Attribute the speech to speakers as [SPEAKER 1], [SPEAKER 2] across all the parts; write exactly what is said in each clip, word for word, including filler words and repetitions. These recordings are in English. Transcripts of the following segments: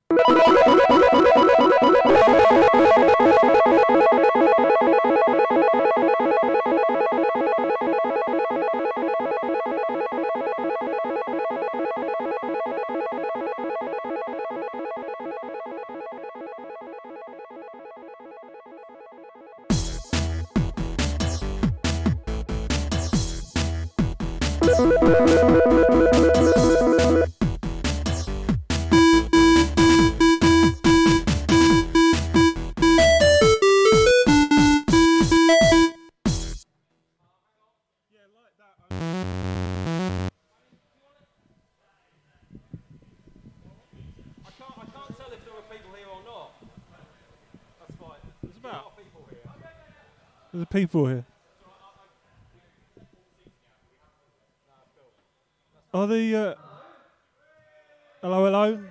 [SPEAKER 1] There's people here. Are the uh, hello, hello?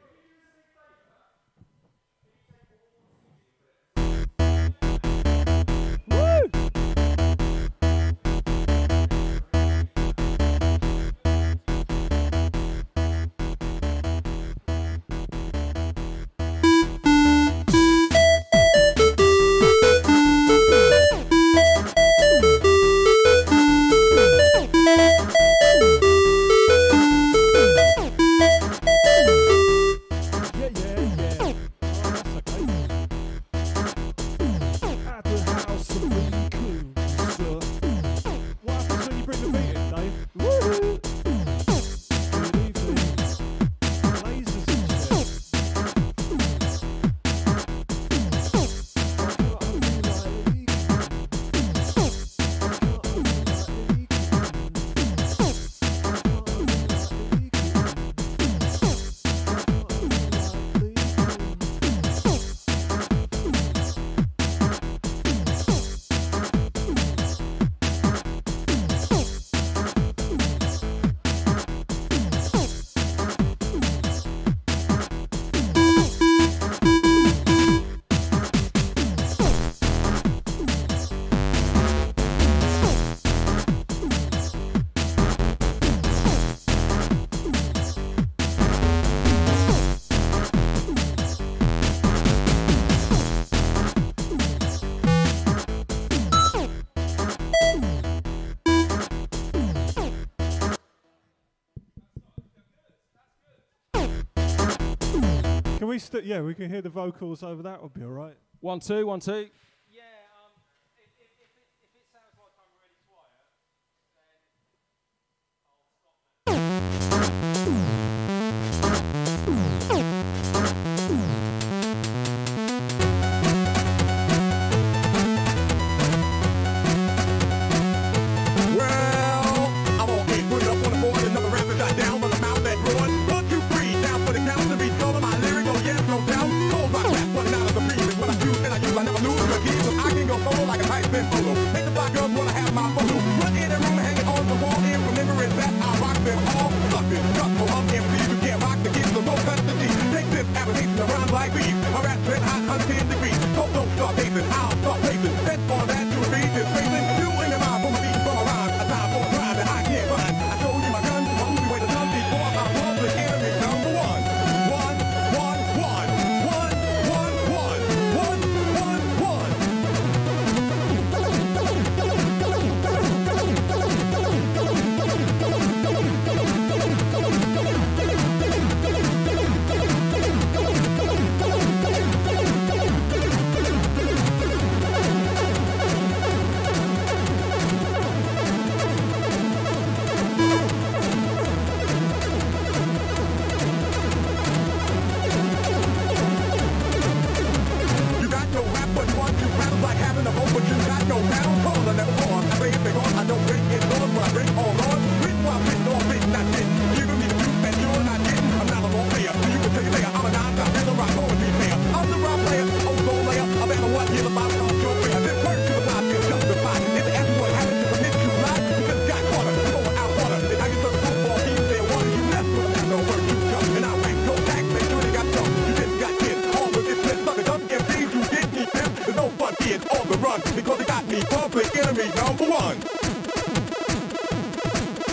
[SPEAKER 1] Can we st- yeah, we can hear the vocals over that. Would be all right.
[SPEAKER 2] One, two, one, two.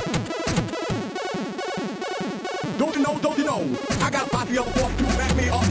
[SPEAKER 3] Don't you know, don't you know? I got a posse of forty to back me up.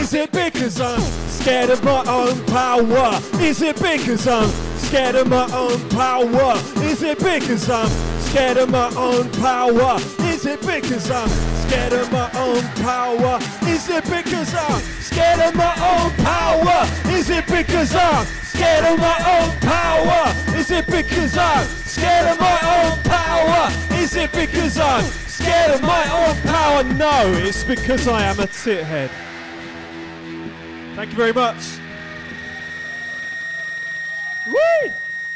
[SPEAKER 1] Is it because I'm scared of my own power? Is it because I'm scared of my own power? Is it because I'm scared of my own power? Is it because I'm scared of my own power? Is it because I'm scared of my own power? Is it because I'm scared of my own power? Is it because I'm scared of my own power? Is it because I'm scared of my own power? No, it's because I am a tithead. Thank you very much. Whee!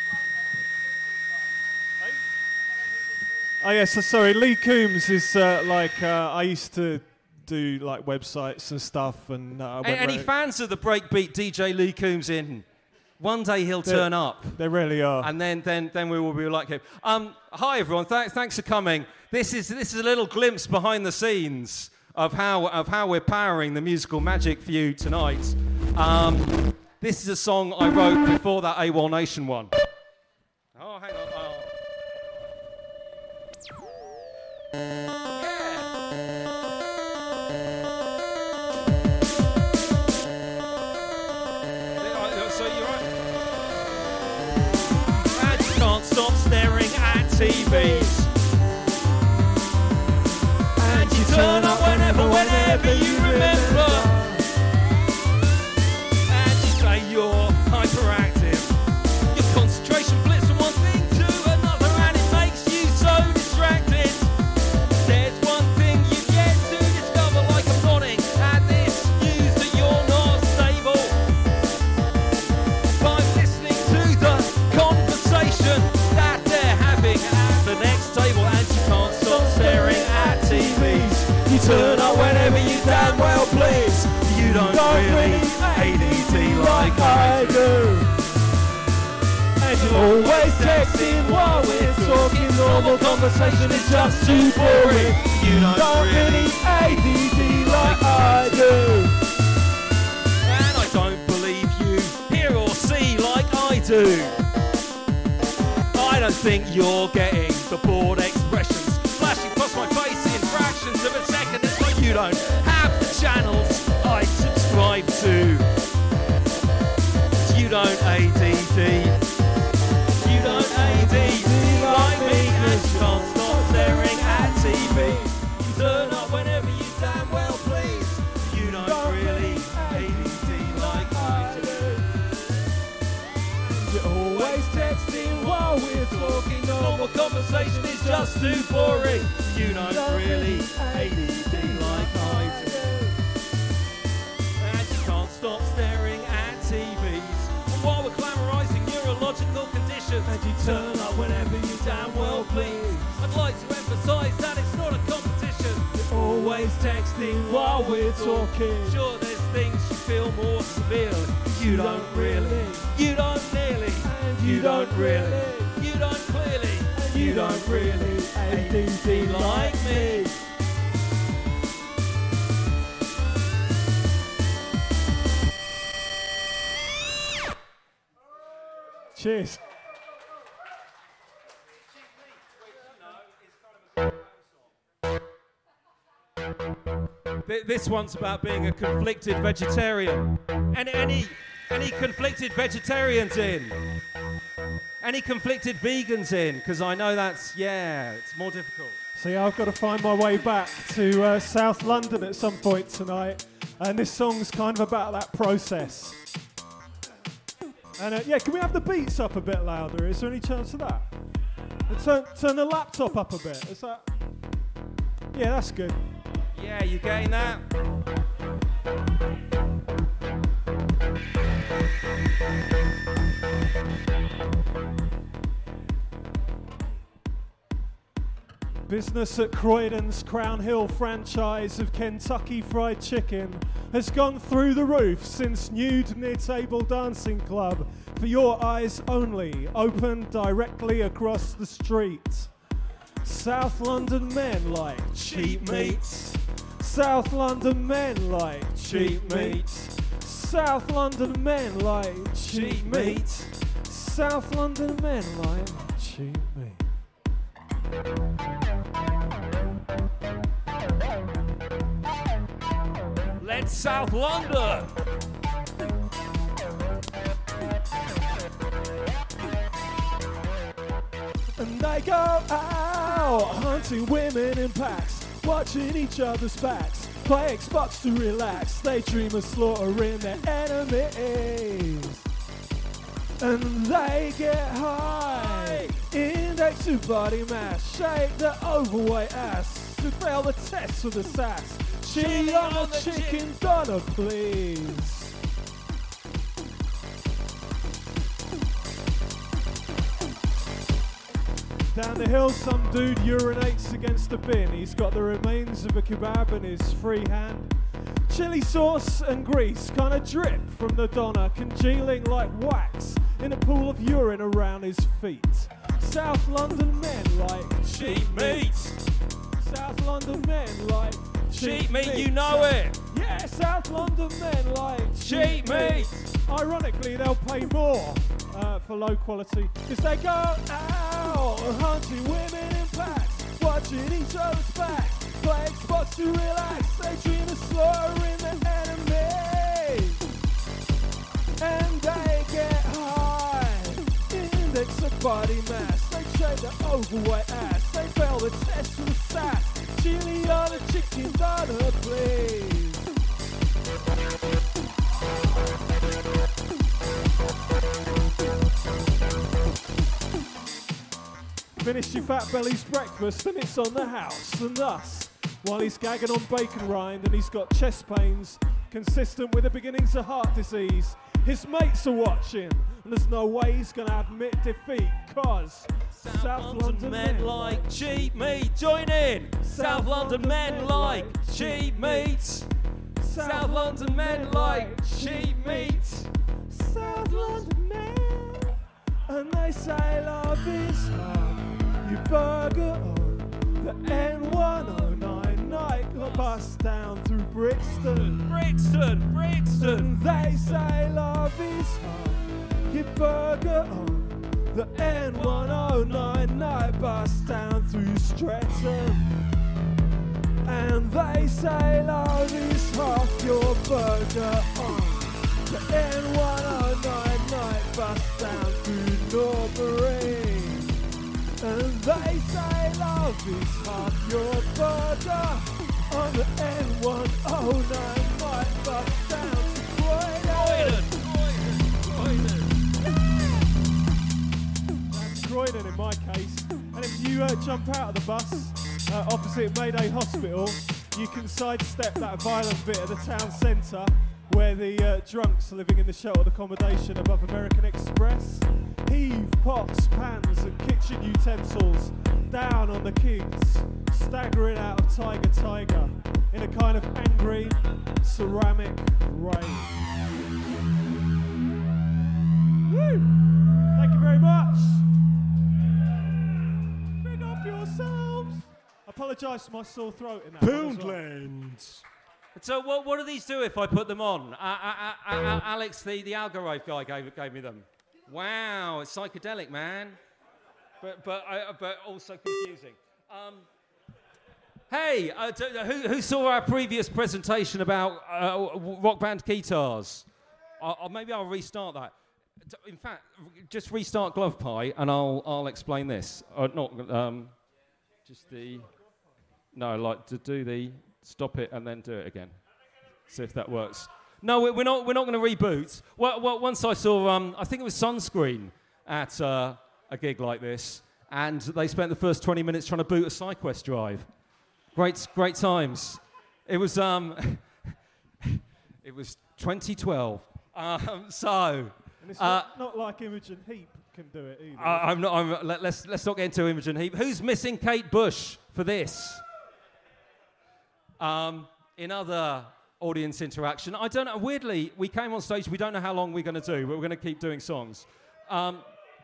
[SPEAKER 1] Oh yes, so sorry. Lee Coombs is uh, like uh, I used to do like websites and stuff, and uh, I went
[SPEAKER 4] Any
[SPEAKER 1] round-
[SPEAKER 4] fans of the breakbeat D J Lee Coombs in? One day he'll
[SPEAKER 1] They're-
[SPEAKER 4] turn up.
[SPEAKER 1] They really are.
[SPEAKER 4] And then, then, then we will be like him. Um, hi everyone, Th- thanks for coming. This is this is a little glimpse behind the scenes of how of how we're powering the musical magic for you tonight. Um, this is a song I wrote before that AWOL Nation one. Oh, hang on. Oh. Yeah. So you're right. And you can't stop staring at T Vs. And you turn up whenever, whenever you remember. And you say you're hyperactive. Your concentration flips from one thing to another, and it makes you so distracted. There's one thing you get to discover, like I'm nodding at this news that you're not stable. By listening to the conversation that they're having at the next table, and you can't stop staring at T Vs. You turn up whenever you damn well please. You don't,
[SPEAKER 1] Don't
[SPEAKER 4] really
[SPEAKER 1] really
[SPEAKER 4] A D D
[SPEAKER 1] like
[SPEAKER 4] like I
[SPEAKER 1] I do. And you're always texting while we're talking. Normal conversation is just too boring.
[SPEAKER 4] You don't,
[SPEAKER 1] Don't really A D D like I do.
[SPEAKER 4] And I don't believe you hear or see like I do. I don't think you're getting the bored expressions flashing across my face in fractions of a second. It's like you don't have the channels I subscribe to. You don't A D D. You don't A D D like me, and you can't stop staring at T V. You turn up whenever you damn well please. You don't,
[SPEAKER 1] Don't
[SPEAKER 4] really A D D like I do.
[SPEAKER 1] You're always texting while we're talking.
[SPEAKER 4] Normal conversation is just too boring. You don't,
[SPEAKER 1] Don't
[SPEAKER 4] really
[SPEAKER 1] really
[SPEAKER 4] A D D like I do. And you can't stop staring at T Vs. And while we're glamorising neurological conditions, and you turn up whenever you damn well please. I'd like to emphasise that it's not a competition.
[SPEAKER 1] You're always texting while we're talking.
[SPEAKER 4] Sure, there's things you feel more severe. You don't really, you don't nearly, you don't really, you don't clearly, you don't really A D D like me.
[SPEAKER 1] Cheers.
[SPEAKER 4] Th- This one's about being a conflicted vegetarian. And any any conflicted vegetarians in? Any conflicted vegans in? Because I know that's, yeah, it's more difficult.
[SPEAKER 1] So yeah, I've got to find my way back to uh, South London at some point tonight, and this song's kind of about that process. And uh, yeah, can we have the beats up a bit louder? Is there any chance of that? And turn, turn the laptop up a bit. Is that? Yeah, that's good.
[SPEAKER 4] Yeah, you getting that?
[SPEAKER 1] Business at Croydon's Crown Hill franchise of Kentucky Fried Chicken has gone through the roof since Nude Near-Table Dancing Club, for your eyes only, opened directly across the street. South London men like cheap meats. South London men like cheap meats. South London men like cheap meats. South London men like cheap meat.
[SPEAKER 4] Let's South London.
[SPEAKER 1] And they go out hunting women in packs, watching each other's backs, play Xbox to relax. They dream of slaughtering their enemies. And they get high, index to body mass, shake the overweight ass to fail the test for the sass. Chili on the chicken doner, please. Down the hill, some dude urinates against a bin. He's got the remains of a kebab in his free hand. Chili sauce and grease kinda drip from the doner, congealing like wax in a pool of urine around his feet. South London men like
[SPEAKER 4] Cheap meat.
[SPEAKER 1] South London men like
[SPEAKER 4] Cheap meat, you know it.
[SPEAKER 1] Yeah, South London men like
[SPEAKER 4] Cheap meat.
[SPEAKER 1] Ironically, they'll pay more uh, for low quality because they go out hunting women in packs, watching each other's backs, play Xbox to relax. They dream of slaughtering their enemies, and they get high. Index of body mass, they shake their overweight ass. They fail the test for the sass. Chili on a chicken doner, please. Finish your fat belly's breakfast and it's on the house and us. While he's gagging on bacon rind and he's got chest pains consistent with the beginnings of heart disease. His mates are watching and there's no way he's gonna admit defeat, cause
[SPEAKER 4] South, South London, London men, men like, like cheap meat. Join in. South, South London, London men like cheap meat. South, South London men like cheap meat.
[SPEAKER 1] South London men, and they say love is hard. You burger on the N one oh nine nightclub bus down through Brixton.
[SPEAKER 4] Brixton, Brixton.
[SPEAKER 1] And they say love is hard. You burger on the N one oh nine night bus down through Streatham. And they say love is half your burger on the N one oh nine night bus down through Norbury. And they say love is half your burger on the N one oh nine night bus down to Croydon.
[SPEAKER 4] Croydon, Croydon, Croydon.
[SPEAKER 1] That's Croydon in my case. And if you uh, jump out of the bus uh, opposite Mayday Hospital, you can sidestep that violent bit of the town centre where the uh, drunks are living in the sheltered accommodation above American Express. Heave pots, pans and kitchen utensils down on the kids, staggering out of Tiger Tiger in a kind of angry ceramic rain. Woo! Thank you very much. Big up yourselves. I apologise for my sore throat in that
[SPEAKER 5] Poundland.
[SPEAKER 4] So what, what do these do if I put them on? Uh, uh, uh, uh, Alex, the, the Algarve guy, gave, gave me them. Wow, it's psychedelic, man. But but uh, but also confusing. Um, hey, uh, d- who, who saw our previous presentation about uh, rock band guitars? I'll, I'll, maybe I'll restart that. In fact, just restart Glove Pie and I'll I'll explain this. Uh, not um, just the no, like to do the stop it and then do it again. See if that works. No, we're not. We're not going to reboot. Well, well, once I saw, um, I think it was Sunscreen at uh, a gig like this, and they spent the first twenty minutes trying to boot a SideQuest drive. Great, great times. It was, um, it was twenty twelve. Um, so,
[SPEAKER 1] And it's
[SPEAKER 4] uh,
[SPEAKER 1] not, not like Imogen Heap can do it either.
[SPEAKER 4] I, I'm not. I'm, let, let's let's not get into Imogen Heap. Who's missing Kate Bush for this? Um, in other audience interaction. I don't know. Weirdly, we came on stage. We don't know how long we're going to do, but we're going to keep doing songs. Um,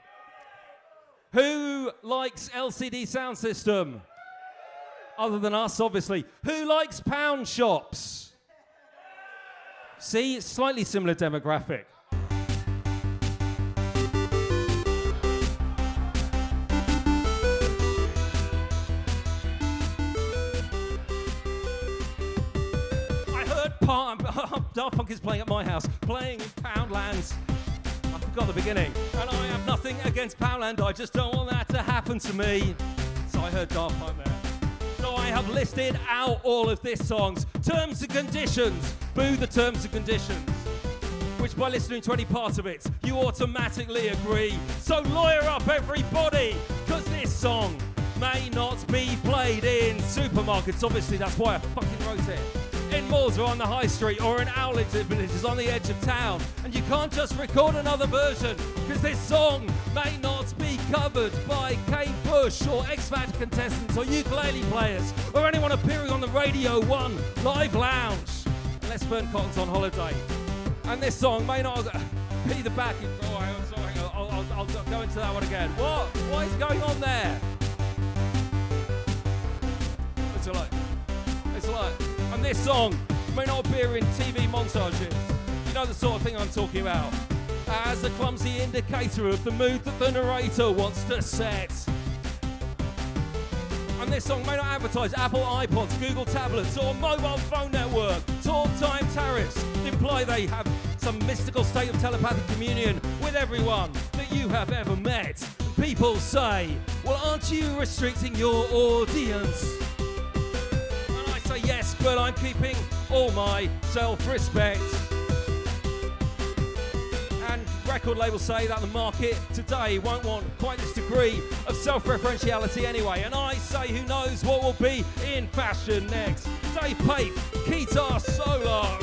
[SPEAKER 4] who likes L C D sound system? Other than us, obviously. Who likes pound shops? See, it's slightly similar demographic. Daft Punk is playing at my house, playing in Poundland. I forgot the beginning. And I have nothing against Poundland, I just don't want that to happen to me. So I heard Daft Punk there. So I have listed out all of this song's terms and conditions. Boo the terms and conditions. Which by listening to any part of it, you automatically agree. So lawyer up everybody, because this song may not be played in supermarkets. Obviously, that's why I fucking wrote it. In malls or on the high street or in outlet villages on the edge of town. And you can't just record another version, because this song may not be covered by Kate Bush or X Factor contestants or ukulele players or anyone appearing on the Radio one Live Lounge. Unless Fern Cotton's on holiday. And this song may not be the backing. Oh, I'm sorry, I'll, I'll, I'll go into that one again. What? What is going on there? It's a lot. It's a lot. And this song may not appear in T V montages. You know the sort of thing I'm talking about. As a clumsy indicator of the mood that the narrator wants to set. And this song may not advertise Apple iPods, Google tablets, or mobile phone network. Talk time tariffs imply they have some mystical state of telepathic communion with everyone that you have ever met. And people say, well, aren't you restricting your audience? And I say yes, but I'm keeping all my self-respect. And record labels say that the market today won't want quite this degree of self-referentiality anyway. And I say, who knows what will be in fashion next? Dave Pape, guitar solo.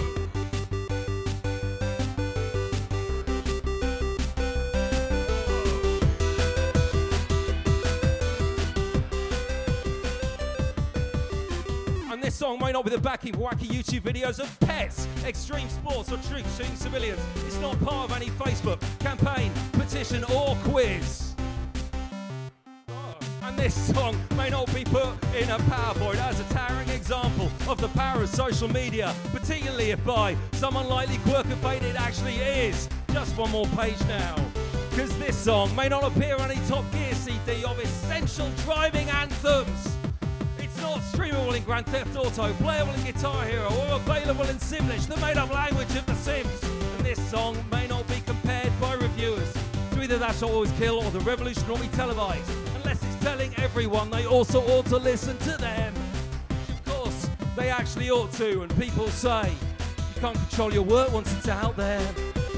[SPEAKER 4] And this song may not be the backing for wacky YouTube videos of pets, extreme sports, or truth shooting civilians. It's not part of any Facebook campaign, petition, or quiz. Oh. And this song may not be put in a PowerPoint as a towering example of the power of social media, particularly if by some unlikely quirk of fate it actually is. Just one more page now. Because this song may not appear on any Top Gear C D of essential driving anthems. It's not streamable in Grand Theft Auto, playable in Guitar Hero, or available in Simlish, the made-up language of The Sims. And this song may not be compared by reviewers to either That Shall Always Kill or The Revolution Will Be Televised, unless it's telling everyone they also ought to listen to them. Of course, they actually ought to, and people say you can't control your work once it's out there.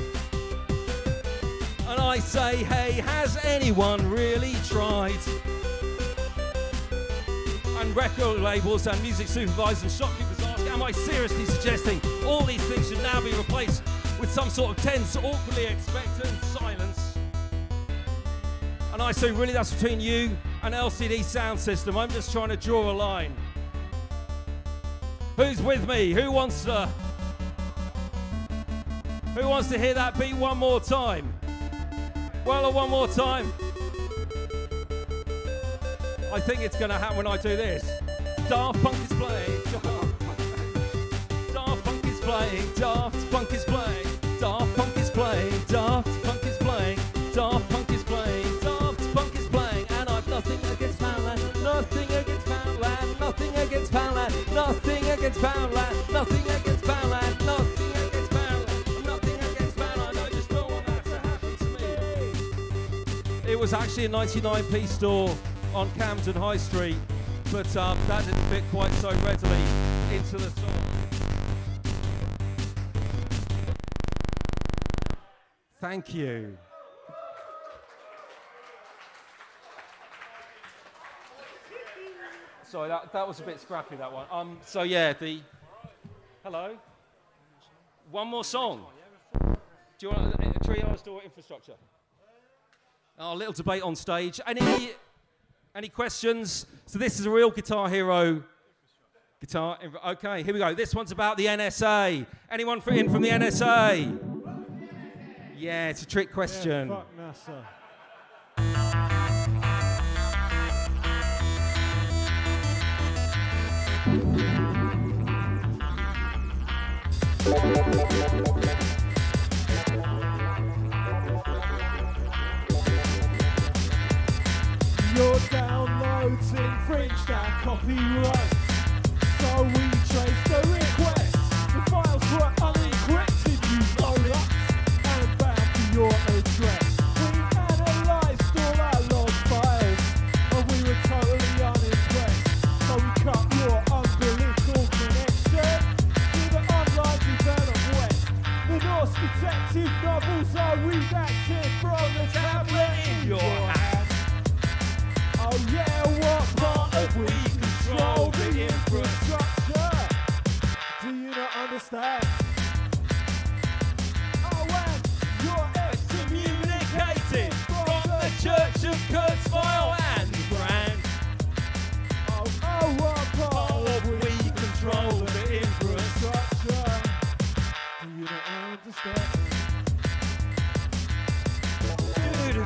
[SPEAKER 4] And I say, hey, has anyone really tried? And record labels and music supervisors and shopkeepers ask, am I seriously suggesting all these things should now be replaced with some sort of tense, awkwardly expectant silence? And I say, really, that's between you and L C D Sound System. I'm just trying to draw a line. Who's with me? Who wants to... Who wants to hear that beat one more time? Well, or one more time. I think it's going to happen when I do this. Daft Punk is playing. Daft Punk is playing. Daft Punk is playing. Daft Punk is playing. Daft Punk is playing. Daft Punk is playing. Daft Punk is playing. And I've nothing against Poundland. Nothing against Poundland. Nothing against Poundland. Nothing against Poundland. Nothing against Poundland. Nothing against Poundland. Nothing against Poundland. I just don't want that to happen to me. It was actually a ninety-nine p store on Camden High Street, but um, that didn't fit quite so readily into the song. Thank you. Sorry, that, that was a bit scrappy, that one. Um, so yeah, the... Hello? One more song. Do you want a, a triage or infrastructure? Oh, a little debate on stage. Any... Any questions? So this is a real Guitar Hero guitar. Okay, here we go. This one's about the N S A. Anyone in from the N S A? Yeah, it's a trick question.
[SPEAKER 1] Yeah, fuck NASA. Your downloads infringed our copyright, so we traced the request. The files were unencrypted.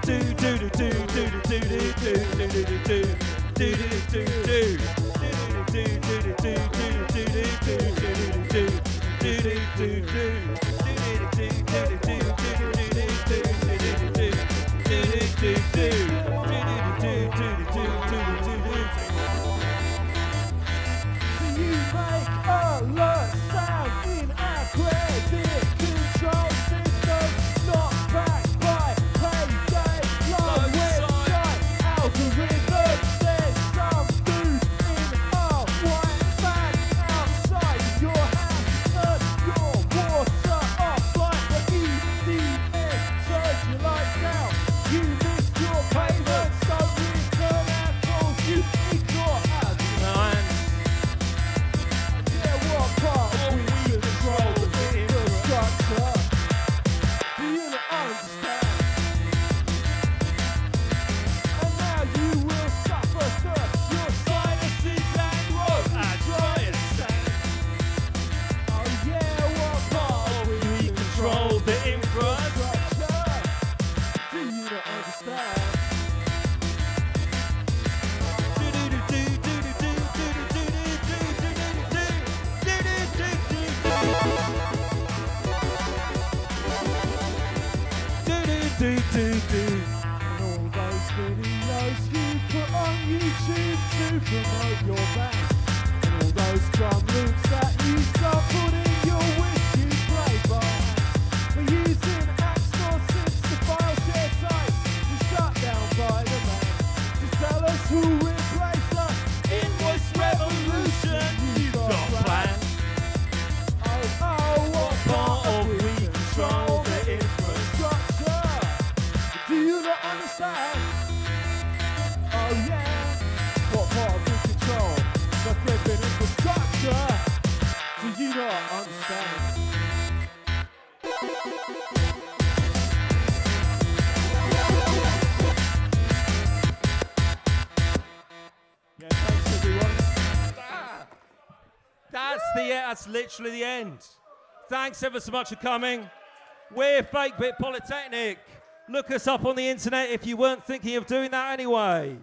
[SPEAKER 4] That's literally the end. Thanks ever so much for coming. We're Fake Bit Polytechnic. Look us up on the internet if you weren't thinking of doing that anyway.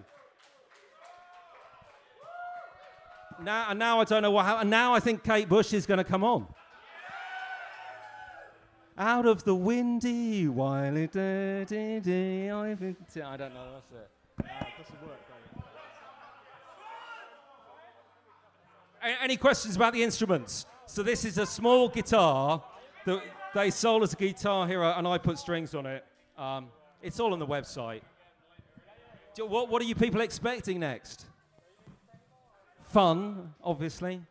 [SPEAKER 4] Now, and now I don't know what happened. Now I think Kate Bush is going to come on. Out of the windy, wily dirty day. I don't know. That's it.
[SPEAKER 1] Uh, it doesn't work, though.
[SPEAKER 4] Any questions about the instruments? So this is a small guitar that they sold as a Guitar Hero, and I put strings on it. Um, it's all on the website. What, what are you people expecting next? Fun, obviously.